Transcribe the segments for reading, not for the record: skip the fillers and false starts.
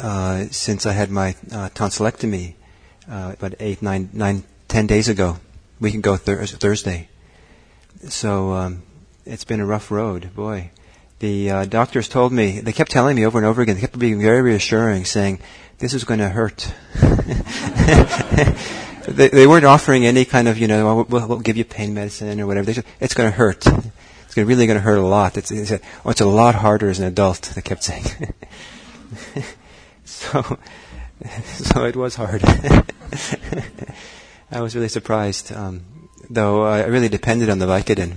since I had my tonsillectomy about 10 days ago. We can go Thursday. So it's been a rough road, boy. The doctors told me, they kept telling me over and over again, they kept being very reassuring, saying, this is going to hurt. They weren't offering any kind of, we'll give you pain medicine or whatever. They said, it's going to hurt. It's really going to hurt a lot. It's a lot harder as an adult, they kept saying. So it was hard. I was really surprised, though I really depended on the Vicodin.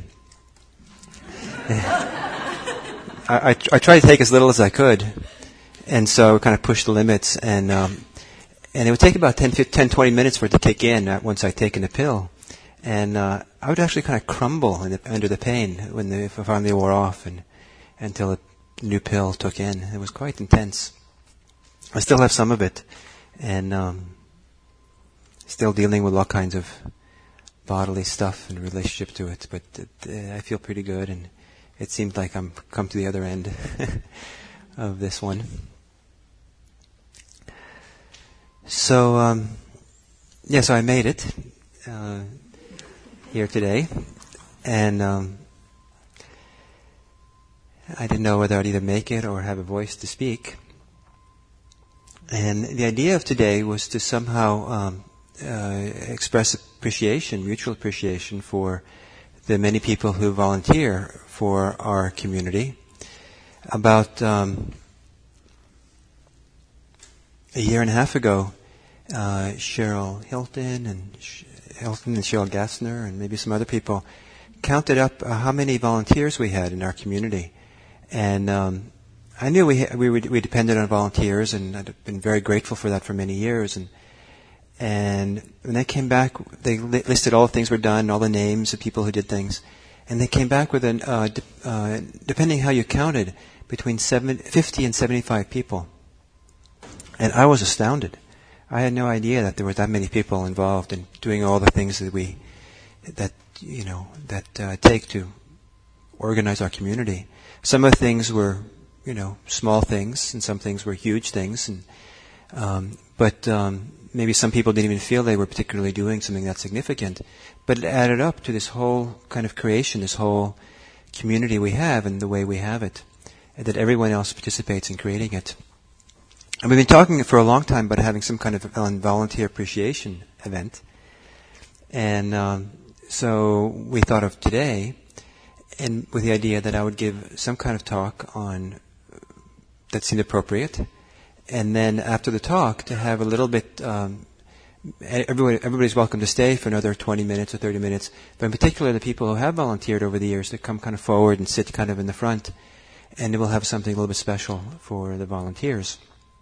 I tried to take as little as I could, and so kind of pushed the limits, and it would take about 10-20 minutes for it to kick in once I'd taken the pill. And I would actually kind of crumble under the pain when it finally wore off, and until a new pill took in. It was quite intense. I still have some of it, and still dealing with all kinds of bodily stuff in relationship to it. But I feel pretty good, and it seems like I'm come to the other end of this one. So, so I made it here today, and I didn't know whether I'd either make it or have a voice to speak. And the idea of today was to somehow express mutual appreciation for the many people who volunteer for our community. About a year and a half ago, Cheryl Hilton and Cheryl Gassner and maybe some other people counted up how many volunteers we had in our community. And I knew we depended on volunteers, and I'd been very grateful for that for many years. And when they came back, they listed all the things were done, all the names of people who did things. And they came back with, depending how you counted, between 50 and 75 people. And I was astounded. I had no idea that there were that many people involved in doing all the things that take to organize our community. Some of the things were, small things, and some things were huge things. But maybe some people didn't even feel they were particularly doing something that significant. But it added up to this whole kind of creation, this whole community we have and the way we have it, and that everyone else participates in creating it. And we've been talking for a long time about having some kind of volunteer appreciation event. And so we thought of today, and with the idea that I would give some kind of talk on that seemed appropriate, and then after the talk to have a little bit. Everybody's welcome to stay for another 20 minutes or 30 minutes, but in particular the people who have volunteered over the years to come kind of forward and sit kind of in the front, and we'll have something a little bit special for the volunteers.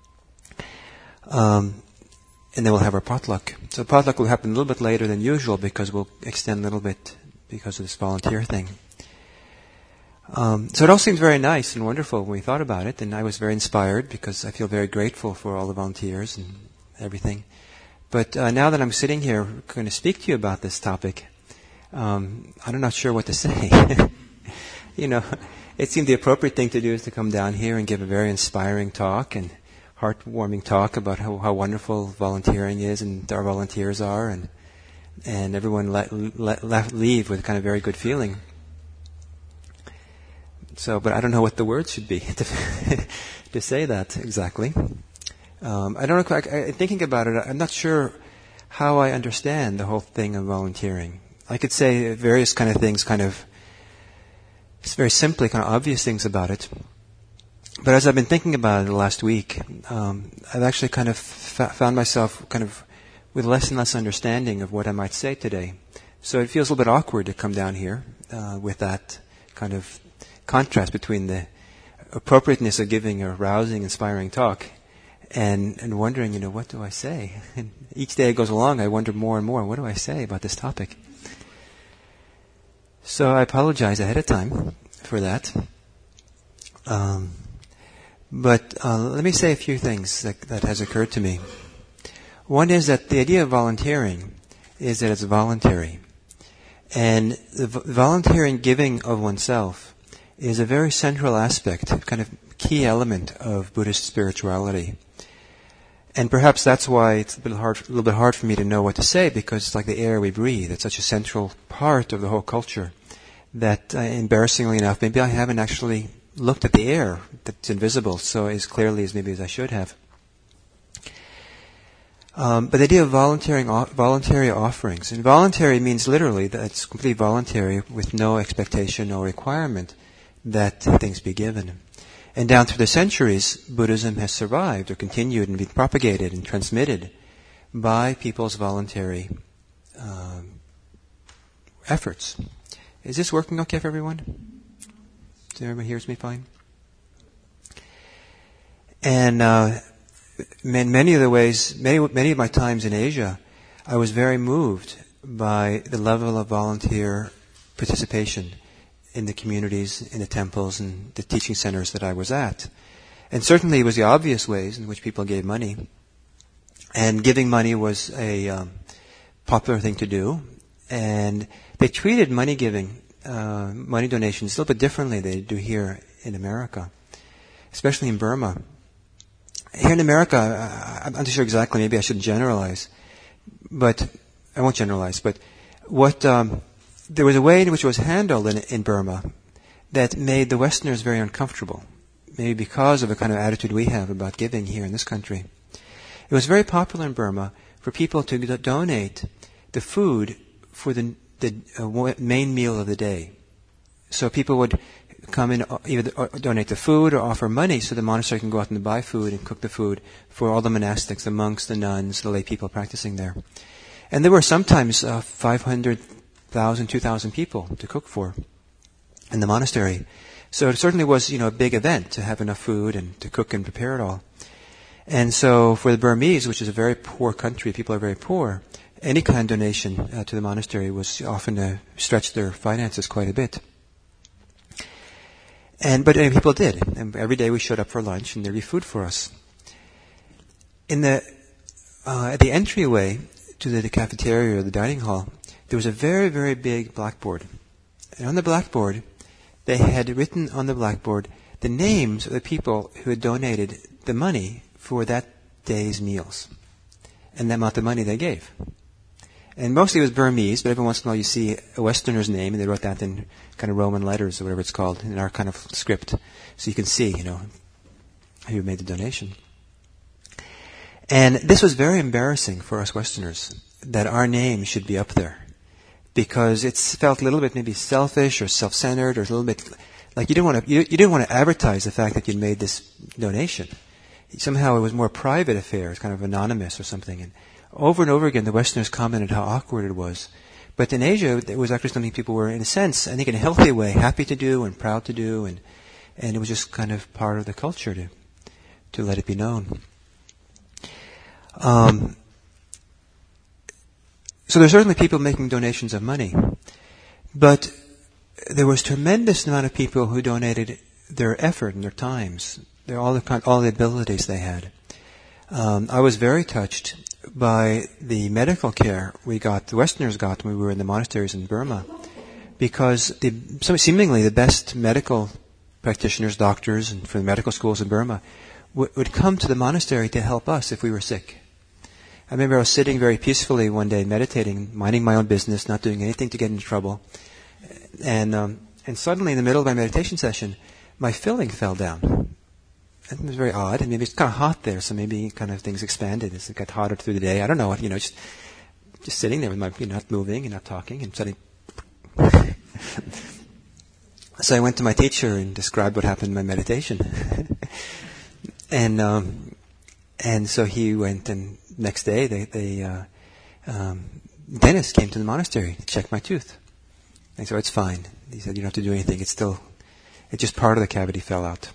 And then we'll have our potluck. So potluck will happen a little bit later than usual because we'll extend a little bit because of this volunteer thing. So it all seemed very nice and wonderful when we thought about it, and I was very inspired because I feel very grateful for all the volunteers and everything. But now that I'm sitting here going to speak to you about this topic, I'm not sure what to say. It seemed the appropriate thing to do is to come down here and give a very inspiring talk and heartwarming talk about how wonderful volunteering is and our volunteers are, and everyone leave with kind of very good feeling. So, but I don't know what the words should be to say that exactly. I don't know. Thinking about it, I'm not sure how I understand the whole thing of volunteering. I could say various kind of things, it's very simply kind of obvious things about it. But as I've been thinking about it the last week, I've actually kind of found myself kind of with less and less understanding of what I might say today. So it feels a little bit awkward to come down here with that kind of contrast between the appropriateness of giving a rousing, inspiring talk and wondering, what do I say? And each day it goes along, I wonder more and more, what do I say about this topic? So I apologize ahead of time for that. But let me say a few things that has occurred to me. One is that the idea of volunteering is that it's voluntary. And the volunteering giving of oneself is a very central aspect, kind of key element of Buddhist spirituality. And perhaps that's why it's a little bit hard for me to know what to say, because it's like the air we breathe. It's such a central part of the whole culture that, embarrassingly enough, maybe I haven't actually looked at the air that's invisible so as clearly as maybe as I should have. But the idea of voluntary offerings. And voluntary means literally that it's completely voluntary with no expectation, no requirement that things be given. And down through the centuries, Buddhism has survived or continued and been propagated and transmitted by people's voluntary efforts. Is this working okay for everyone? Does everyone hears me fine? And in many of the ways, many of my times in Asia, I was very moved by the level of volunteer participation in the communities, in the temples, and the teaching centers that I was at. And certainly it was the obvious ways in which people gave money. And giving money was a popular thing to do. And they treated money giving, money donations a little bit differently than they do here in America, especially in Burma. Here in America, I'm not sure exactly, maybe I shouldn't generalize, but I won't generalize, but there was a way in which it was handled in Burma that made the Westerners very uncomfortable, maybe because of the kind of attitude we have about giving here in this country. It was very popular in Burma for people to donate the food for the main meal of the day. So people would come in, either donate the food or offer money so the monastery can go out and buy food and cook the food for all the monastics, the monks, the nuns, the lay people practicing there. And there were sometimes 500,000, 2,000 people to cook for in the monastery. So it certainly was, a big event to have enough food and to cook and prepare it all. And so for the Burmese, which is a very poor country, people are very poor, any kind of donation to the monastery was often to stretch their finances quite a bit. But people did. And every day we showed up for lunch and there'd be food for us. At the entryway to the cafeteria or the dining hall, there was a very, very big blackboard. And on the blackboard, they had written on the blackboard the names of the people who had donated the money for that day's meals and the amount of money they gave. And mostly it was Burmese, but every once in a while you see a Westerner's name, and they wrote that in kind of Roman letters or whatever it's called, in our kind of script. So you can see, who made the donation. And this was very embarrassing for us Westerners, that our name should be up there. Because it felt a little bit maybe selfish or self-centered or a little bit like you didn't want to advertise the fact that you'd made this donation. Somehow it was more a private affair, it's kind of anonymous or something. And over and over again, the Westerners commented how awkward it was. But in Asia, it was actually something people were, in a sense, I think in a healthy way, happy to do and proud to do, and it was just kind of part of the culture to let it be known. So there's certainly people making donations of money, but there was tremendous amount of people who donated their effort and their times, all the abilities they had. I was very touched by the medical care the Westerners got when we were in the monasteries in Burma, because seemingly the best medical practitioners, doctors, and from the medical schools in Burma would come to the monastery to help us if we were sick. I remember I was sitting very peacefully one day, meditating, minding my own business, not doing anything to get into trouble, and suddenly in the middle of my meditation session, my filling fell down. It was very odd, and maybe it's kind of hot there, so maybe kind of things expanded as it got hotter through the day. I don't know, just sitting there with my, not moving and not talking, and suddenly. So I went to my teacher and described what happened in my meditation, and so he went, and next day dentist came to the monastery to check my tooth. I said, it's fine. He said, you don't have to do anything. It's just part of the cavity fell out.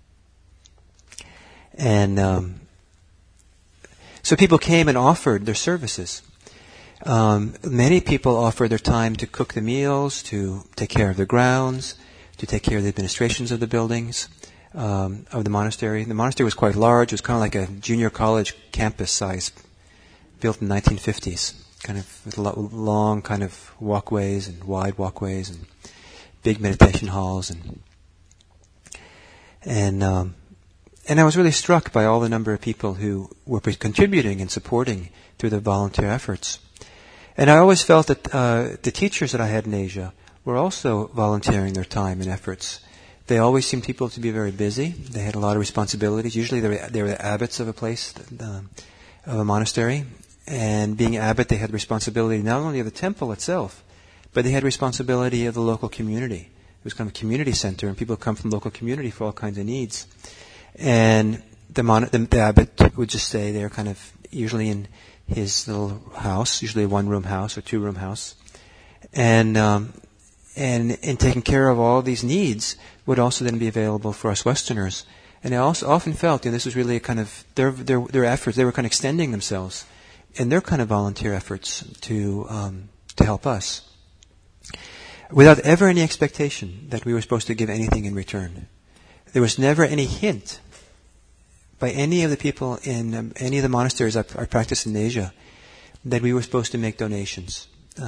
And so people came and offered their services. Many people offered their time to cook the meals, to take care of the grounds, to take care of the administrations of the buildings of the monastery. The monastery was quite large. It was kind of like a junior college campus size, built in the 1950s, kind of with long kind of walkways and wide walkways and big meditation halls and And I was really struck by all the number of people who were contributing and supporting through their volunteer efforts. And I always felt that the teachers that I had in Asia were also volunteering their time and efforts. They always seemed people to be very busy. They had a lot of responsibilities. Usually they were the abbots of a place, of a monastery. And being abbot, they had responsibility not only of the temple itself, but they had responsibility of the local community. It was kind of a community center, and people come from the local community for all kinds of needs. And the abbot would just stay there, kind of usually in his little house, usually a one-room house or two-room house, and taking care of all these needs would also then be available for us Westerners. And I also often felt, this was really a kind of their efforts. They were kind of extending themselves in their kind of volunteer efforts to help us, without ever any expectation that we were supposed to give anything in return. There was never any hint by any of the people in any of the monasteries I practiced in Asia that we were supposed to make donations.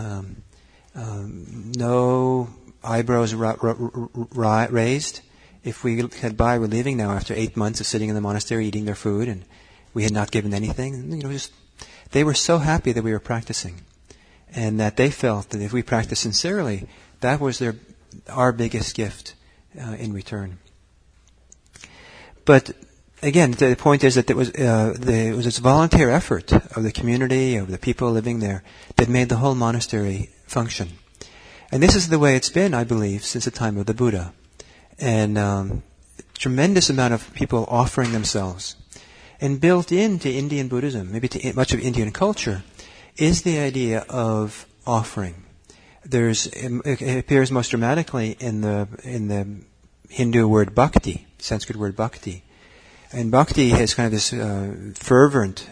No eyebrows raised. If we had by, we're leaving now after 8 months of sitting in the monastery eating their food, and we had not given anything. They were so happy that we were practicing, and that they felt that if we practiced sincerely, that was our biggest gift in return. But again, the point is that it was this volunteer effort of the community, of the people living there, that made the whole monastery function. And this is the way it's been, I believe, since the time of the Buddha. And tremendous amount of people offering themselves. And built into Indian Buddhism, maybe to much of Indian culture, is the idea of offering. It appears most dramatically in the Hindu word bhakti, Sanskrit word bhakti. And bhakti has kind of this fervent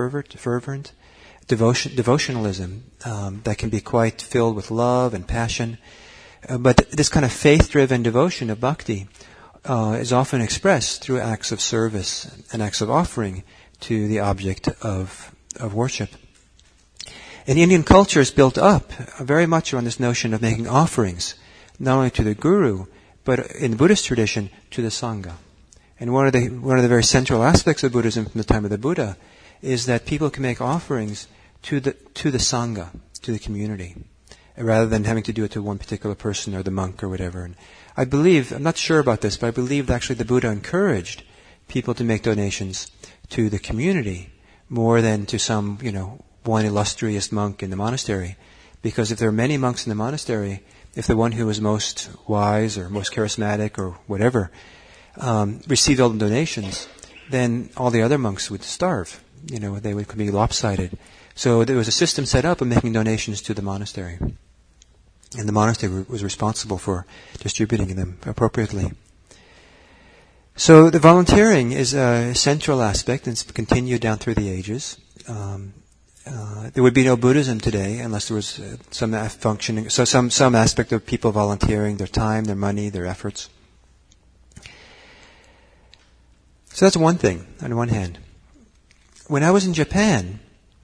devotionalism that can be quite filled with love and passion. But this kind of faith-driven devotion of bhakti is often expressed through acts of service and acts of offering to the object of worship. And Indian culture is built up very much on this notion of making offerings, not only to the guru, but in the Buddhist tradition, to the Sangha. And one of the very central aspects of Buddhism from the time of the Buddha is that people can make offerings to the Sangha, to the community, rather than having to do it to one particular person or the monk or whatever. And I believe, I'm not sure about this, but I believe that actually the Buddha encouraged people to make donations to the community more than to some, one illustrious monk in the monastery. Because if there are many monks in the monastery, if the one who was most wise or most charismatic or whatever received all the donations, then all the other monks would starve. They could be lopsided. So there was a system set up of making donations to the monastery. And the monastery was responsible for distributing them appropriately. So the volunteering is a central aspect, and it's continued down through the ages. There would be no Buddhism today unless there was some functioning, so some aspect of people volunteering their time, their money, their efforts. So that's one thing, on one hand. When I was in Japan,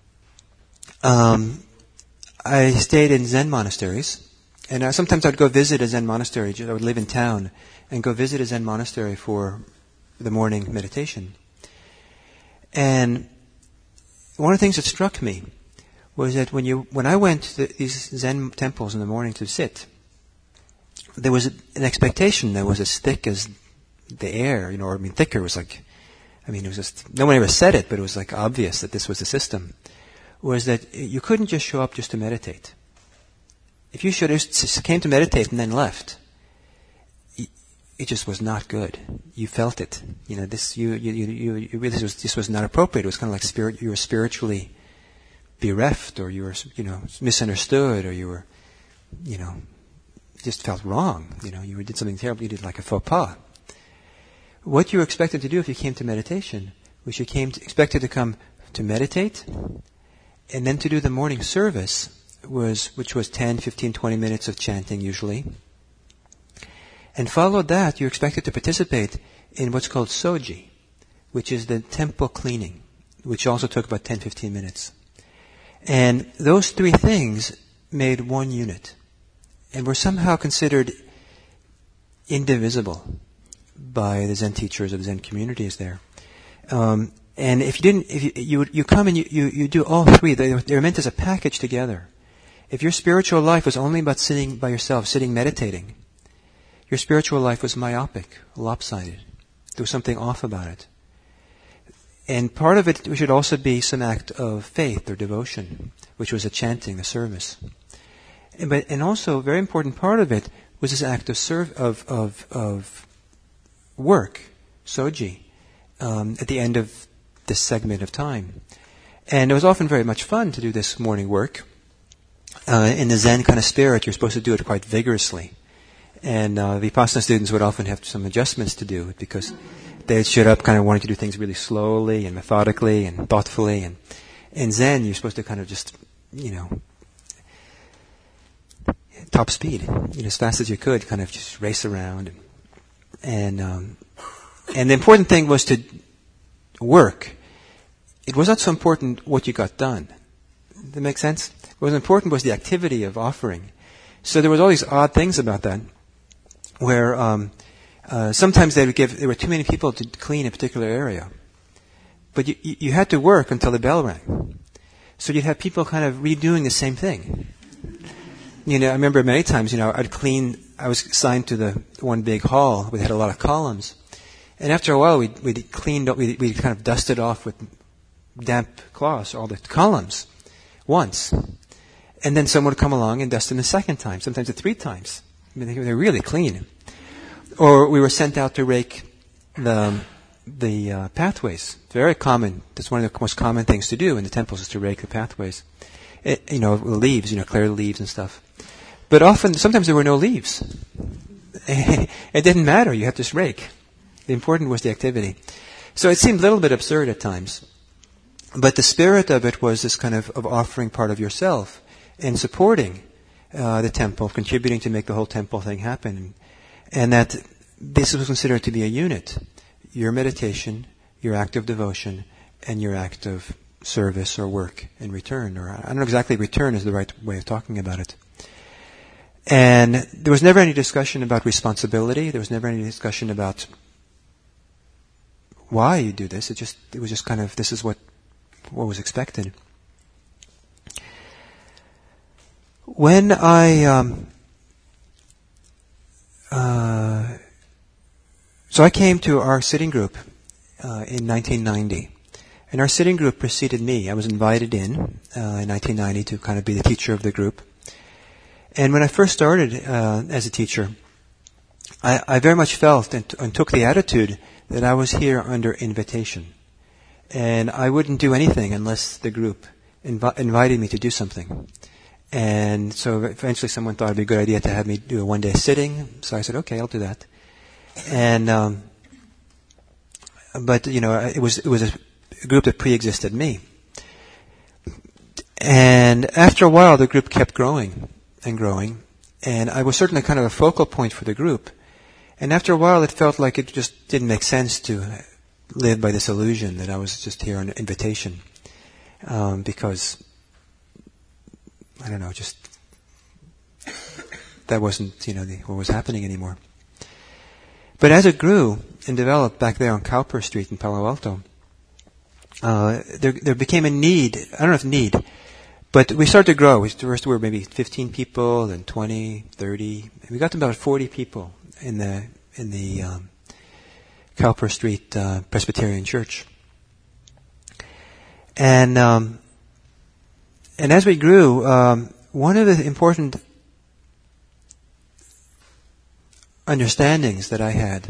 I stayed in Zen monasteries, and sometimes I'd go visit a Zen monastery. I would live in town and go visit a Zen monastery for the morning meditation. And one of the things that struck me was that when I went to these Zen temples in the morning to sit, there was an expectation that was as thick as the air, thicker. It was it was just, no one ever said it, but it was obvious that this was the system, was that you couldn't just show up just to meditate. If you came to meditate and then left, it just was not good. You felt it. This was not appropriate. It was kind of like you were spiritually bereft, or you were, misunderstood, or you were, just felt wrong. You did something terrible. You did like a faux pas. What you were expected to do if you came to meditation was expected to come to meditate, and then to do the morning service, which was 10, 15, 20 minutes of chanting usually. And followed that, you're expected to participate in what's called soji, which is the temple cleaning, which also took about 10, 15 minutes. And those three things made one unit, and were somehow considered indivisible. by the Zen teachers of the Zen communities there. And if you come and you do all three, they're meant as a package together. If your spiritual life was only about sitting by yourself, sitting meditating, your spiritual life was myopic, lopsided. There was something off about it. And part of it should also be some act of faith or devotion, which was the chanting, the service. And also, a very important part of it was this act of work, soji, at the end of this segment of time. And it was often very much fun to do this morning work. In the Zen kind of spirit, you're supposed to do it quite vigorously. And Vipassana students would often have some adjustments to do because they'd shoot up kind of wanting to do things really slowly and methodically and thoughtfully. And in Zen, you're supposed to kind of just, top speed, as fast as you could, kind of just race around. And the important thing was to work. It was not so important what you got done. Does that make sense? What was important was the activity of offering. So there was all these odd things about that, where sometimes there were too many people to clean a particular area. But you had to work until the bell rang. So you'd have people kind of redoing the same thing. I remember many times, I was assigned to the one big hall that had a lot of columns. And after a while, we'd cleaned up, we'd kind of dusted off with damp cloths all the columns once. And then someone would come along and dust them the second time, sometimes 3 times. They're really clean. Or we were sent out to rake the pathways. Very common. That's one of the most common things to do in the temples is to rake the pathways. Leaves, clear the leaves and stuff. But sometimes there were no leaves. It didn't matter. You had to just rake. The important was the activity. So it seemed a little bit absurd at times. But the spirit of it was this kind of offering part of yourself and supporting the temple, contributing to make the whole temple thing happen. And that this was considered to be a unit. Your meditation, your act of devotion, and your act of service or work in return. Or I don't know exactly return is the right way of talking about it. And there was never any discussion about responsibility. There was never any discussion about why you do this. It was just kind of, this is what was expected. When so I came to our sitting group in 1990. And our sitting group preceded me. I was invited in 1990 to kind of be the teacher of the group. And when I first started as a teacher, I very much felt and took the attitude that I was here under invitation. And I wouldn't do anything unless the group invited me to do something. And so eventually someone thought it would be a good idea to have me do a one-day sitting. So I said, okay, I'll do that. And but it was a group that pre-existed me. And after a while, the group kept growing and growing. And I was certainly kind of a focal point for the group. And after a while, it felt like it just didn't make sense to live by this illusion that I was just here on invitation. Because, I don't know, just that wasn't, what was happening anymore. But as it grew and developed back there on Cowper Street in Palo Alto, there became a need, I don't know if need, but we started to grow. First we were maybe 15 people, then 20, 30. We got to about 40 people in the Cowper Street Presbyterian Church. And as we grew, one of the important understandings that I had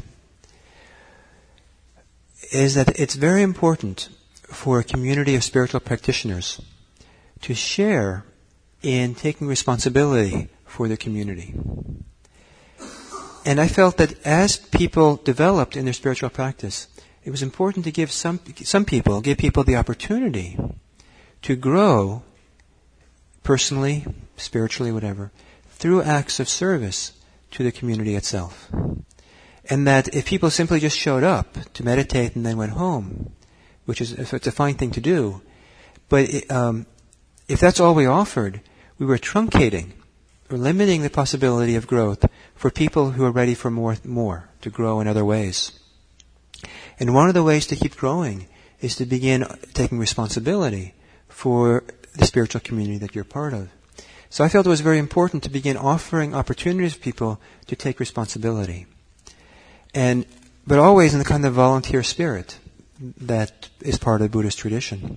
is that it's very important for a community of spiritual practitioners to share in taking responsibility for the community. And I felt that as people developed in their spiritual practice, it was important to give give people the opportunity to grow personally, spiritually, whatever, through acts of service to the community itself. And that if people simply just showed up to meditate and then went home, which is it's a fine thing to do, but if that's all we offered, we were truncating or limiting the possibility of growth for people who are ready for more, to grow in other ways. And one of the ways to keep growing is to begin taking responsibility for the spiritual community that you're part of. So I felt it was very important to begin offering opportunities for people to take responsibility. But always in the kind of volunteer spirit that is part of the Buddhist tradition.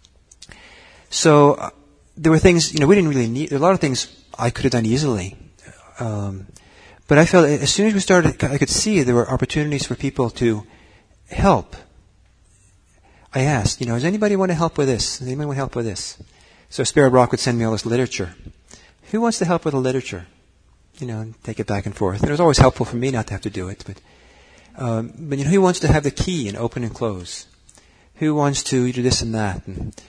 So there were things, we didn't really need, there were a lot of things I could have done easily. But I felt as soon as we started, I could see there were opportunities for people to help. I asked, does anybody want to help with this? Does anybody want to help with this? So Spirit Rock would send me all this literature. Who wants to help with the literature? And take it back and forth. And it was always helpful for me not to have to do it, but who wants to have the key and open and close? Who wants to do this and that?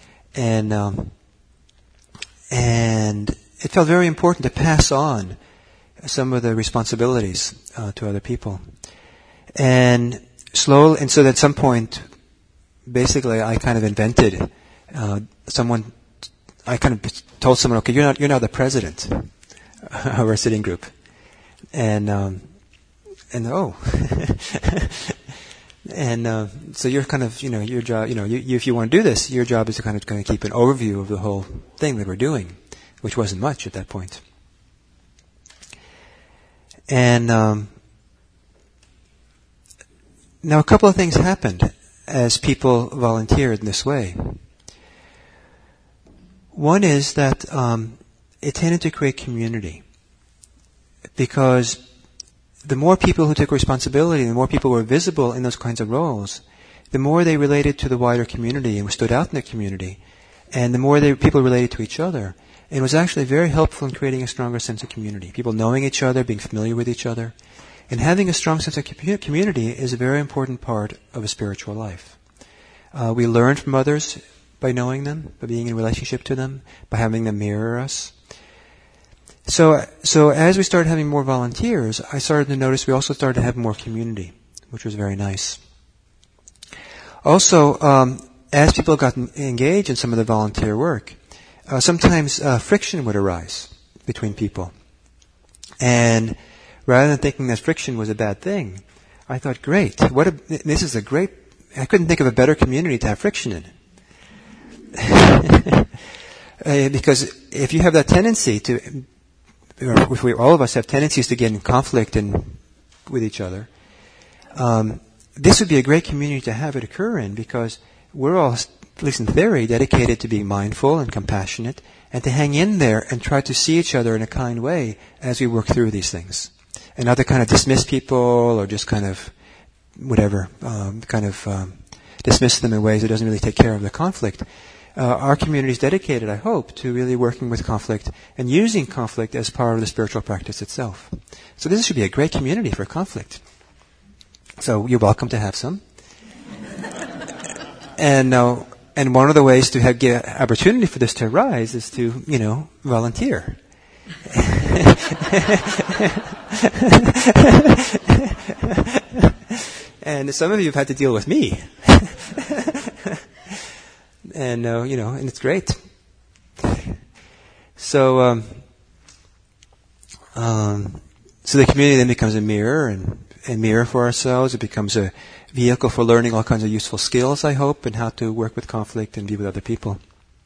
And it felt very important to pass on some of the responsibilities to other people. And so at some point, basically, I kind of invented I kind of told someone, okay, you're now the president of our sitting group, and so you're kind of, your job, if you want to do this, your job is to kind of keep an overview of the whole thing that we're doing, which wasn't much at that point. And now a couple of things happened as people volunteered in this way. One is that it tended to create community, because the more people who took responsibility, the more people were visible in those kinds of roles, the more they related to the wider community and stood out in the community, and the more people related to each other. And it was actually very helpful in creating a stronger sense of community. People knowing each other, being familiar with each other. And having a strong sense of community is a very important part of a spiritual life. We learn from others by knowing them, by being in relationship to them, by having them mirror us. So as we started having more volunteers, I started to notice we also started to have more community, which was very nice. Also, as people got engaged in some of the volunteer work, sometimes friction would arise between people. And rather than thinking that friction was a bad thing, I thought, great, this is I couldn't think of a better community to have friction in. Because if you have that tendency all of us have tendencies to get in conflict with each other, this would be a great community to have it occur in, because we're all, at least in theory, dedicated to being mindful and compassionate, and to hang in there and try to see each other in a kind way as we work through these things. And not to kind of dismiss people or just kind of dismiss them in ways that doesn't really take care of the conflict. Our community is dedicated, I hope, to really working with conflict and using conflict as part of the spiritual practice itself. So this should be a great community for conflict. So you're welcome to have some. And one of the ways to give opportunity for this to arise is to, volunteer. And some of you have had to deal with me. And and it's great. So the community then becomes a mirror and mirror for ourselves. It becomes a vehicle for learning all kinds of useful skills, I hope, and how to work with conflict and be with other people.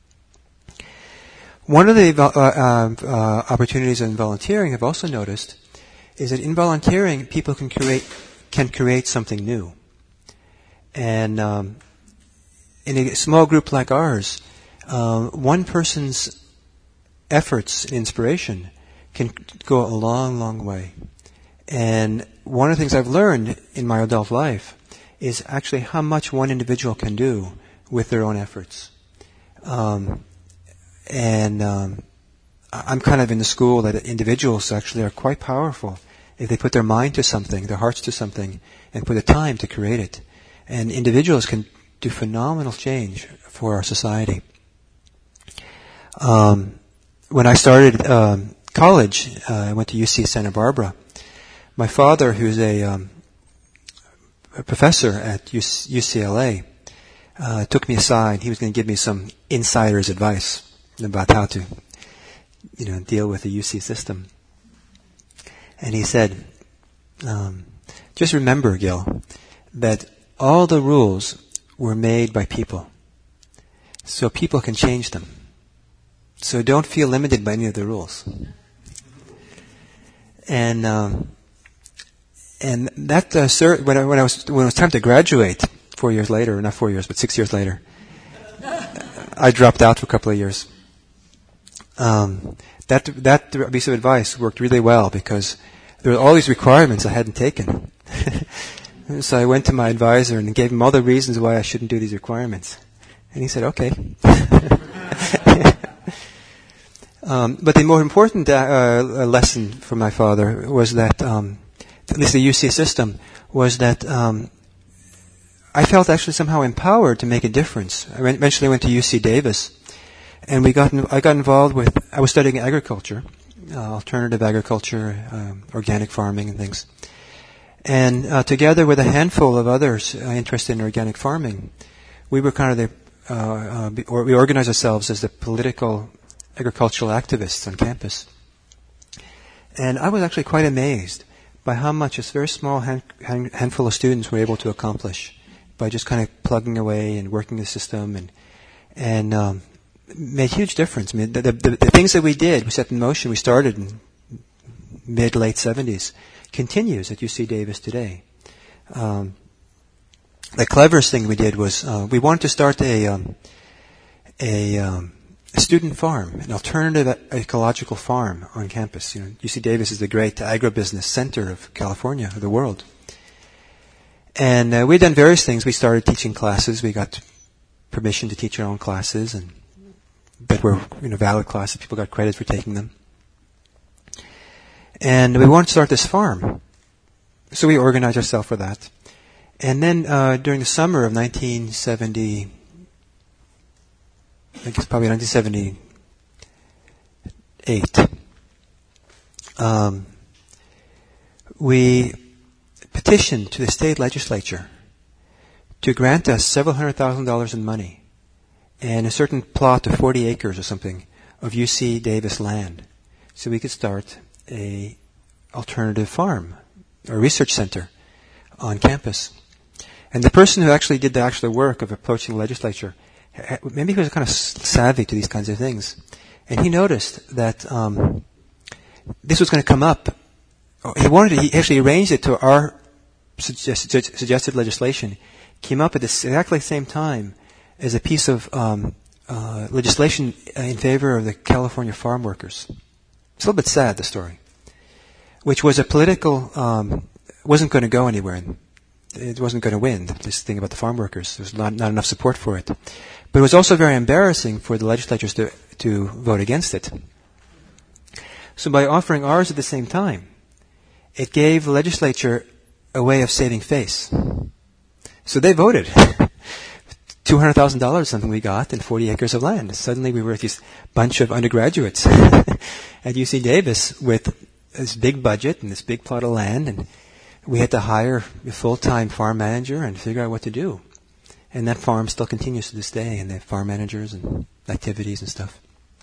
One of the opportunities in volunteering I've also noticed is that in volunteering, people can create something new. And in a small group like ours, one person's efforts and inspiration can go a long, long way. And one of the things I've learned in my adult life is actually how much one individual can do with their own efforts. I'm kind of in the school that individuals actually are quite powerful if they put their mind to something, their hearts to something, and put the time to create it. And individuals can do phenomenal change for our society. When I started college, I went to UC Santa Barbara. My father, who's a professor at UCLA, took me aside. He was going to give me some insider's advice about how to deal with the UC system. And he said, just remember, Gil, that all the rules were made by people. So people can change them. So don't feel limited by any of the rules. And that when it was time to graduate 4 years later, or not 4 years, but 6 years later, I dropped out for a couple of years. That piece of advice worked really well because there were all these requirements I hadn't taken. So I went to my advisor and gave him all the reasons why I shouldn't do these requirements. And he said, okay. But the more important lesson from my father was that, at least the UC system, was that I felt actually somehow empowered to make a difference. I eventually went to UC Davis, and I got involved with, I was studying agriculture, alternative agriculture, organic farming and things. And together with a handful of others interested in organic farming, we were kind of we organized ourselves as the political agricultural activists on campus. And I was actually quite amazed by how much this very small handful of students were able to accomplish by just kind of plugging away and working the system and made huge difference. I mean, the things that we did, we set in motion, we started in mid-late 70s, continues at UC Davis today. The cleverest thing we did was we wanted to start a student farm, an alternative ecological farm on campus. UC Davis is the great agribusiness center of California, of the world. And we'd done various things. We started teaching classes. We got permission to teach our own classes, and that were valid classes. People got credit for taking them. And we wanted to start this farm. So we organized ourselves for that. And then during the summer of 1970, I guess probably 1978, we petitioned to the state legislature to grant us several $100,000 in money and a certain plot of 40 acres or something of UC Davis land so we could start a alternative farm, a research center on campus. And the person who actually did the actual work of approaching the legislature, maybe he was kind of savvy to these kinds of things. And he noticed that this was going to come up. He actually arranged it to our suggested legislation. Came up at this exactly same time as a piece of legislation in favor of the California farm workers. It's a little bit sad, the story. Which was a political, wasn't going to go anywhere. It wasn't going to win, this thing about the farm workers. There was not enough support for it. But it was also very embarrassing for the legislatures to vote against it. So by offering ours at the same time, it gave the legislature a way of saving face. So they voted. $200,000 something we got and 40 acres of land. Suddenly we were this bunch of undergraduates at UC Davis with this big budget and this big plot of land, and we had to hire a full-time farm manager and figure out what to do. And that farm still continues to this day, and they have farm managers and activities and stuff.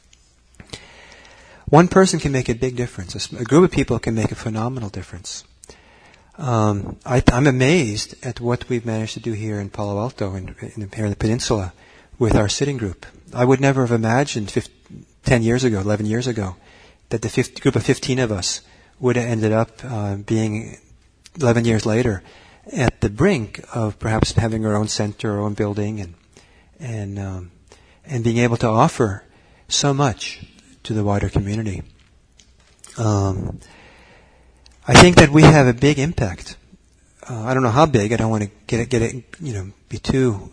One person can make a big difference. A group of people can make a phenomenal difference. I'm amazed at what we've managed to do here in Palo Alto and here in the peninsula with our sitting group. I would never have imagined 10 years ago, 11 years ago, that the group of 15 of us would have ended up being 11 years later at the brink of perhaps having our own center, our own building, and being able to offer so much to the wider community. I think that we have a big impact. I don't know how big. I don't want to get it, be too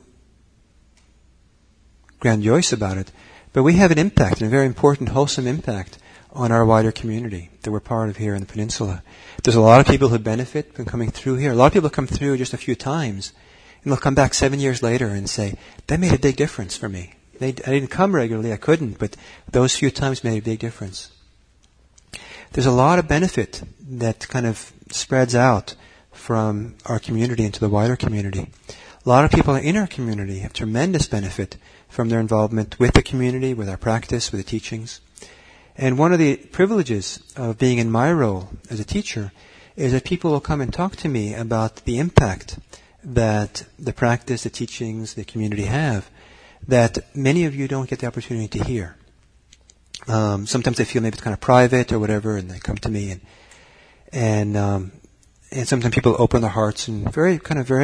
grandiose about it. But we have an impact, and a very important, wholesome impact on our wider community that we're part of here in the peninsula. There's a lot of people who benefit from coming through here. A lot of people come through just a few times, and they'll come back 7 years later and say, that made a big difference for me. I didn't come regularly, I couldn't, but those few times made a big difference. There's a lot of benefit that kind of spreads out from our community into the wider community. A lot of people in our community have tremendous benefit from their involvement with the community, with our practice, with the teachings. And one of the privileges of being in my role as a teacher is that people will come and talk to me about the impact that the practice, the teachings, the community have that many of you don't get the opportunity to hear. Sometimes they feel maybe it's kind of private or whatever, and they come to me, and sometimes people open their hearts in very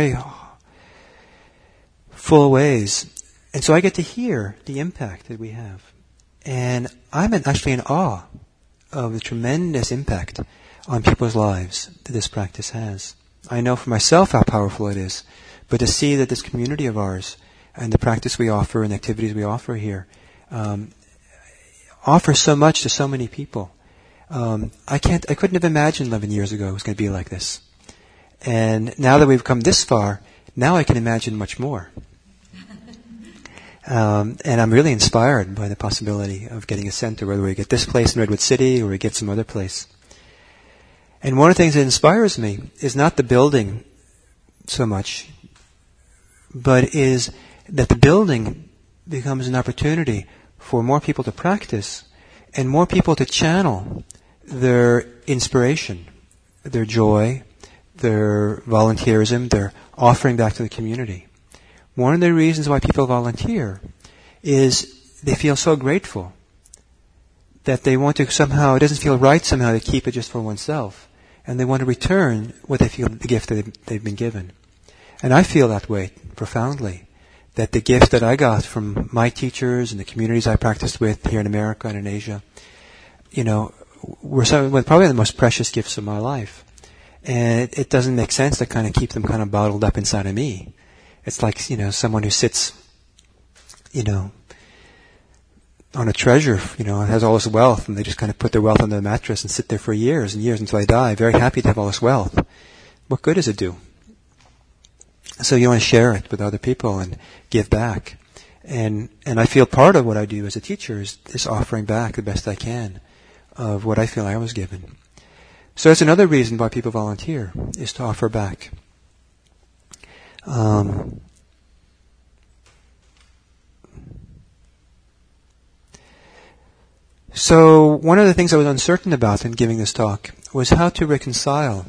full ways. And so I get to hear the impact that we have. And I'm actually in awe of the tremendous impact on people's lives that this practice has. I know for myself how powerful it is, but to see that this community of ours and the practice we offer and the activities we offer here offer so much to so many people. I couldn't have imagined 11 years ago it was going to be like this. And now that we've come this far, now I can imagine much more. And I'm really inspired by the possibility of getting a center, whether we get this place in Redwood City or we get some other place. And one of the things that inspires me is not the building so much, but is that the building becomes an opportunity for more people to practice and more people to channel their inspiration, their joy, their volunteerism, their offering back to the community. One of the reasons why people volunteer is they feel so grateful that they want to somehow, it doesn't feel right somehow to keep it just for oneself. And they want to return what they feel, the gift that they've been given. And I feel that way profoundly, that the gift that I got from my teachers and the communities I practiced with here in America and in Asia, were probably the most precious gifts of my life. And it doesn't make sense to kind of keep them kind of bottled up inside of me. It's like, someone who sits, on a treasure, has all this wealth, and they just kind of put their wealth on the mattress and sit there for years and years until they die, very happy to have all this wealth. What good does it do? So you want to share it with other people and give back. And I feel part of what I do as a teacher is offering back the best I can of what I feel I was given. So that's another reason why people volunteer, is to offer back. So one of the things I was uncertain about in giving this talk was how to reconcile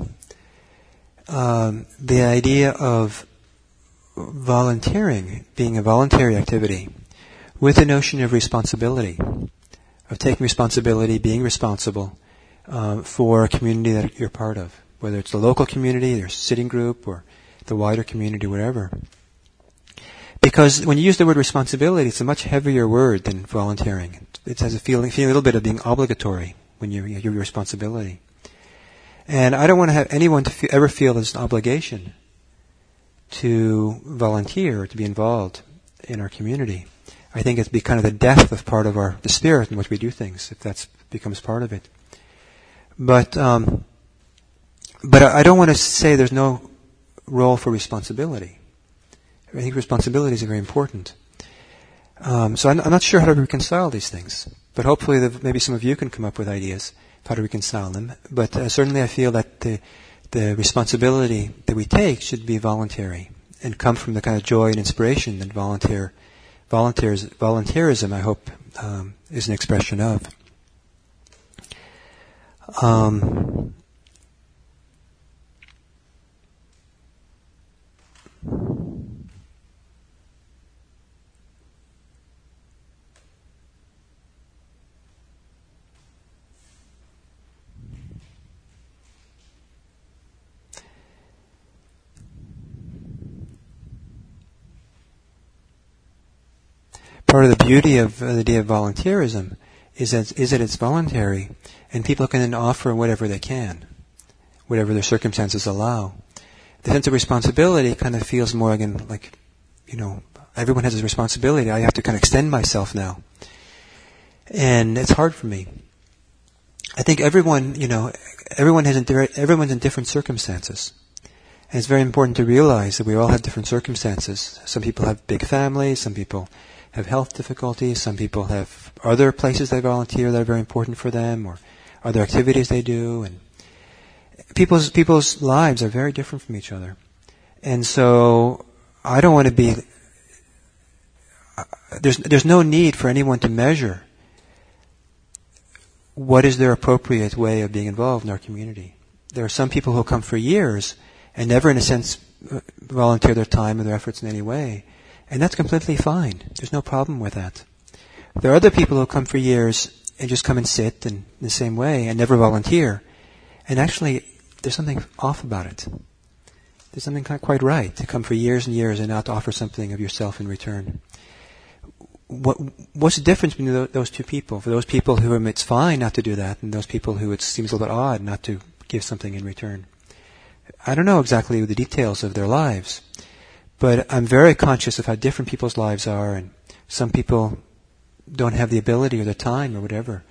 the idea of volunteering, being a voluntary activity, with the notion of responsibility, of taking responsibility, being responsible for a community that you're part of, whether it's the local community, their sitting group, or the wider community, whatever. Because when you use the word responsibility, it's a much heavier word than volunteering. It has a feeling a little bit of being obligatory when you give your responsibility. And I don't want to have anyone to ever feel there's an obligation to volunteer or to be involved in our community. I think it's be kind of the death of part of the spirit in which we do things, if that becomes part of it. But I don't want to say there's no role for responsibility. I think responsibility is very important. So I'm not sure how to reconcile these things, but hopefully maybe some of you can come up with ideas of how to reconcile them. But certainly I feel that the responsibility that we take should be voluntary and come from the kind of joy and inspiration that volunteerism, I hope, is an expression of. Part of the beauty of the idea of volunteerism is that it's voluntary, and people can then offer whatever they can, whatever their circumstances allow. The sense of responsibility kind of feels more again like, everyone has a responsibility. I have to kind of extend myself now, and it's hard for me. I think everyone's in different circumstances. And it's very important to realize that we all have different circumstances. Some people have big families, some people have health difficulties, some people have other places they volunteer that are very important for them, or other activities they do, and people's lives are very different from each other. And so I don't want to be there's no need for anyone to measure what is their appropriate way of being involved in our community. There are some people who come for years and never, in a sense, volunteer their time or their efforts in any way. And that's completely fine. There's no problem with that. There are other people who come for years and just come and sit in the same way and never volunteer. And actually, there's something off about it. There's something quite right to come for years and years and not to offer something of yourself in return. What's the difference between those two people? For those people who it's fine not to do that, and those people who it seems a little bit odd not to give something in return. I don't know exactly the details of their lives, but I'm very conscious of how different people's lives are, and some people don't have the ability or the time or whatever.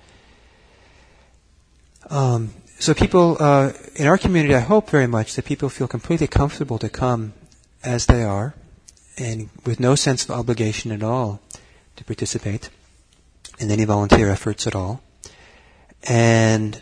So people in our community, I hope very much that people feel completely comfortable to come as they are, and with no sense of obligation at all to participate in any volunteer efforts at all. And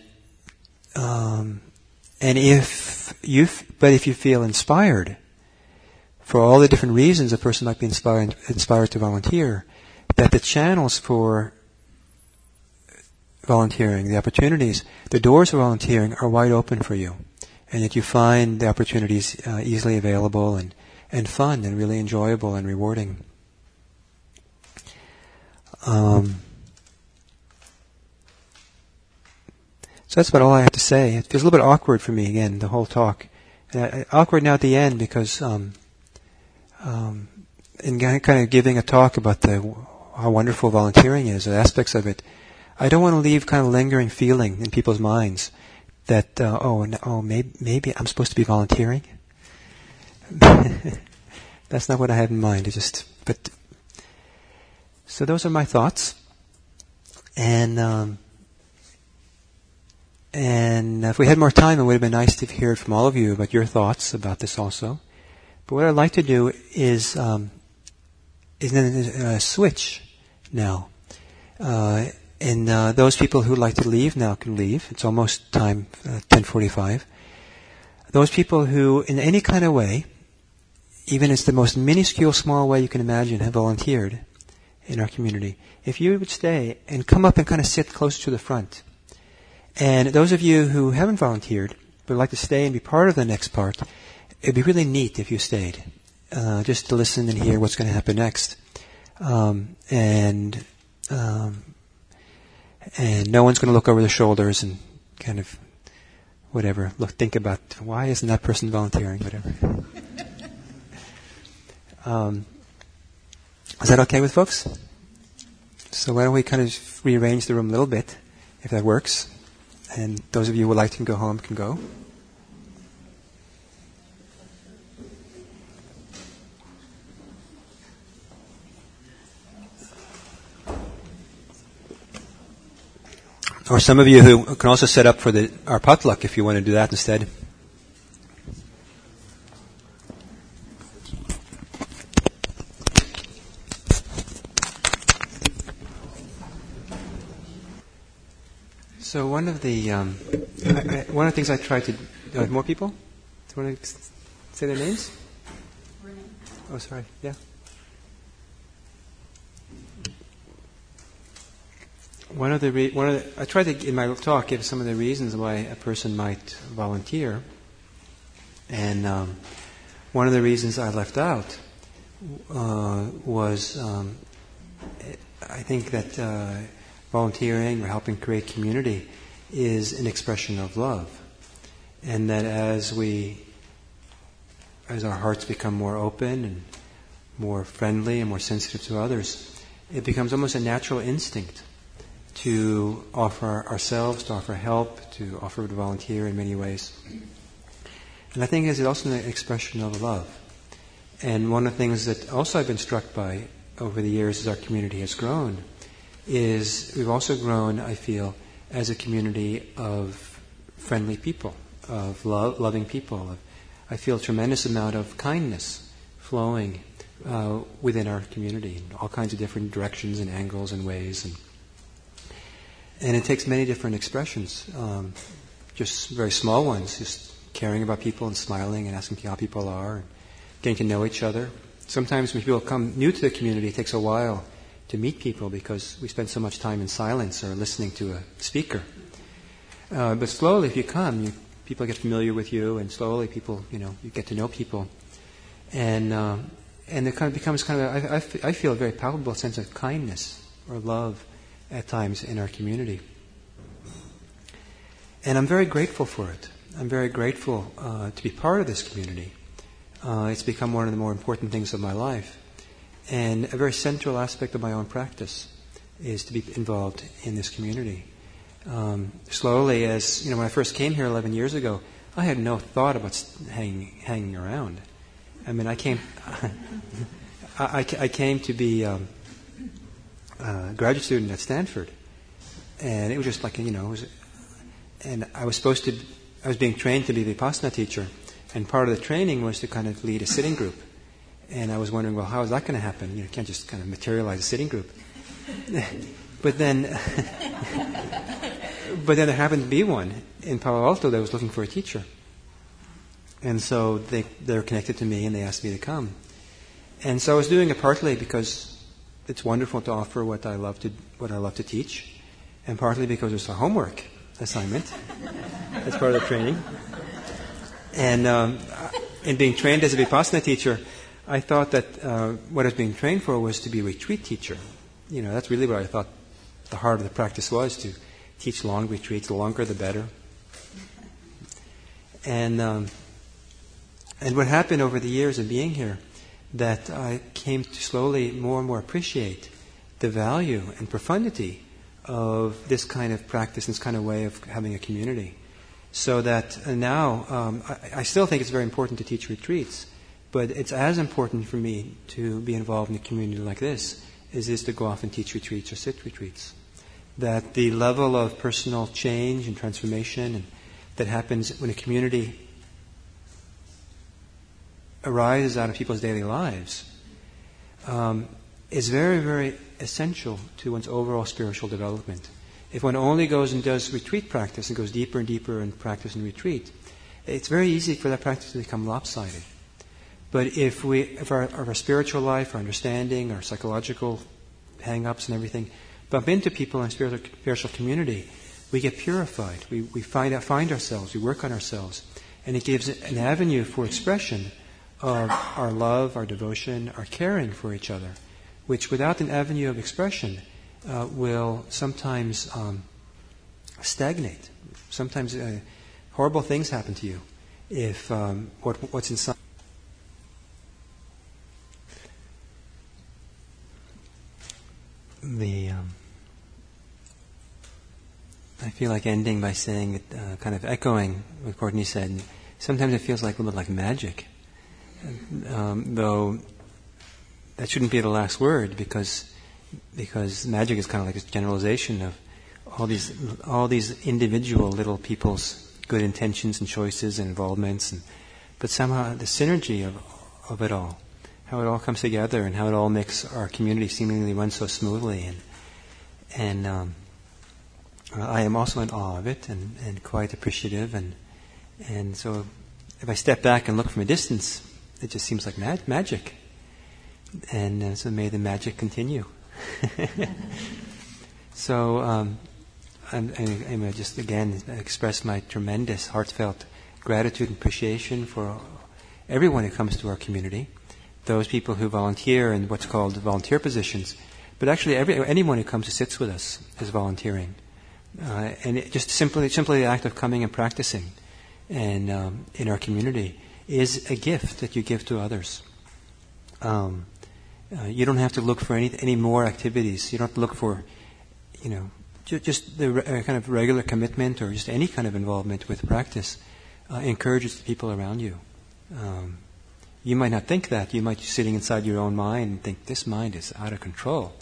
if you feel inspired, for all the different reasons a person might be inspired to volunteer, that the channels for volunteering, the opportunities, the doors for volunteering are wide open for you, and that you find the opportunities easily available and fun and really enjoyable and rewarding. So that's about all I have to say. It feels a little bit awkward for me, again, the whole talk. Awkward now at the end because in kind of giving a talk about how wonderful volunteering is, the aspects of it, I don't want to leave kind of lingering feeling in people's minds that, maybe I'm supposed to be volunteering. That's not what I have in mind. So those are my thoughts. And if we had more time, it would have been nice to hear from all of you about your thoughts about this also. But what I'd like to do is switch now. And those people who like to leave now can leave. It's almost time, 10:45. Those people who, in any kind of way, even it's the most minuscule, small way you can imagine, have volunteered in our community, if you would stay and come up and kind of sit close to the front. And those of you who haven't volunteered but would like to stay and be part of the next part, it'd be really neat if you stayed, just to listen and hear what's going to happen next. And no one's going to look over their shoulders and kind of think about why isn't that person volunteering, whatever. Is that okay with folks? So why don't we kind of rearrange the room a little bit, if that works. And those of you who would like to go home can go. Or some of you who can also set up for our potluck if you want to do that instead. So one of the things I tried to more people. Do you want to say their names? Oh, sorry. Yeah. I tried to in my talk give some of the reasons why a person might volunteer, and one of the reasons I left out was I think that volunteering or helping create community is an expression of love, and that as our hearts become more open and more friendly and more sensitive to others, it becomes almost a natural instinct to offer ourselves, to offer help, to offer to volunteer in many ways. And I think it's also an expression of love. And one of the things that also I've been struck by over the years as our community has grown is we've also grown, I feel, as a community of friendly people, of loving people. I feel a tremendous amount of kindness flowing within our community in all kinds of different directions and angles and ways. And it takes many different expressions, just very small ones, just caring about people and smiling and asking how people are, and getting to know each other. Sometimes when people come new to the community, it takes a while to meet people because we spend so much time in silence or listening to a speaker. But slowly, if you come, people get familiar with you, and slowly people, you get to know people. And it kind of becomes I feel a very palpable sense of kindness or love at times in our community. And I'm very grateful for it. I'm very grateful to be part of this community. It's become one of the more important things of my life. And a very central aspect of my own practice is to be involved in this community. Slowly, as when I first came here 11 years ago, I had no thought about hanging around. I mean, I came to be a graduate student at Stanford, and it was just like and I was being trained to be the Vipassana teacher, and part of the training was to kind of lead a sitting group. And I was wondering, well, how is that going to happen? You can't just kind of materialize a sitting group. But then there happened to be one in Palo Alto that was looking for a teacher. And so they're connected to me and they asked me to come. And so I was doing it partly because it's wonderful to offer what I love to teach, and partly because it's a homework assignment. That's part of the training. And in being trained as a Vipassana teacher, I thought that what I was being trained for was to be a retreat teacher. That's really what I thought the heart of the practice was, to teach long retreats. The longer, the better. And what happened over the years of being here, that I came to slowly more and more appreciate the value and profundity of this kind of practice, this kind of way of having a community. So that now, I still think it's very important to teach retreats, but it's as important for me to be involved in a community like this as it is to go off and teach retreats or sit retreats. That the level of personal change and transformation that happens when a community arises out of people's daily lives is very, very essential to one's overall spiritual development. If one only goes and does retreat practice and goes deeper and deeper in practice and retreat, it's very easy for that practice to become lopsided. But if our spiritual life, our understanding, our psychological hang-ups and everything bump into people in a spiritual community, we get purified. We find ourselves, we work on ourselves, and it gives an avenue for expression of our love, our devotion, our caring for each other, which without an avenue of expression will sometimes stagnate. Sometimes horrible things happen to you if what's inside. I feel like ending by saying, kind of echoing what Courtney said, sometimes it feels like a little bit like magic. Though that shouldn't be the last word, because magic is kind of like this generalization of all these individual little people's good intentions and choices and involvements, but somehow the synergy of it all, how it all comes together and how it all makes our community seemingly run so smoothly, and I am also in awe of it and quite appreciative, and so if I step back and look from a distance, it just seems like magic. And so may the magic continue. So I'm just again express my tremendous heartfelt gratitude and appreciation for everyone who comes to our community, those people who volunteer in what's called volunteer positions, but actually anyone who comes and sits with us is volunteering. And it just simply the act of coming and practicing and in our community is a gift that you give to others. You don't have to look for any more activities. You don't have to look for, just the kind of regular commitment or just any kind of involvement with practice encourages the people around you. You might not think that. You might be sitting inside your own mind and think, this mind is out of control.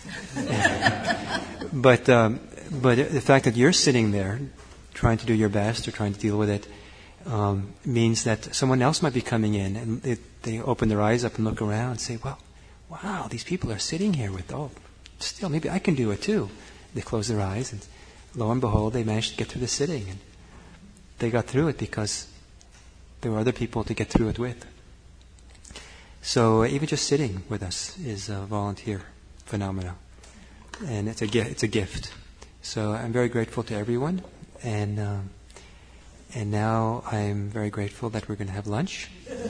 But the fact that you're sitting there trying to do your best or trying to deal with it means that someone else might be coming in and they open their eyes up and look around and say, well, wow, these people are sitting here with, still, maybe I can do it too. They close their eyes and lo and behold, they managed to get through the sitting. And they got through it because there were other people to get through it with. So even just sitting with us is a volunteer phenomena. and it's a gift. So I'm very grateful to everyone, and now I'm very grateful that we're going to have lunch.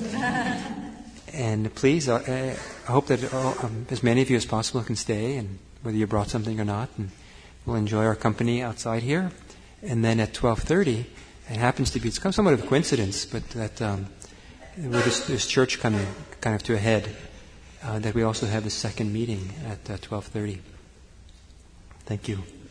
And please, I hope that as many of you as possible can stay, and whether you brought something or not, and we'll enjoy our company outside here. And then at 12:30, it happens to be, it's somewhat of a coincidence, but that with this church coming kind of to a head, that we also have the second meeting at 12:30. Thank you.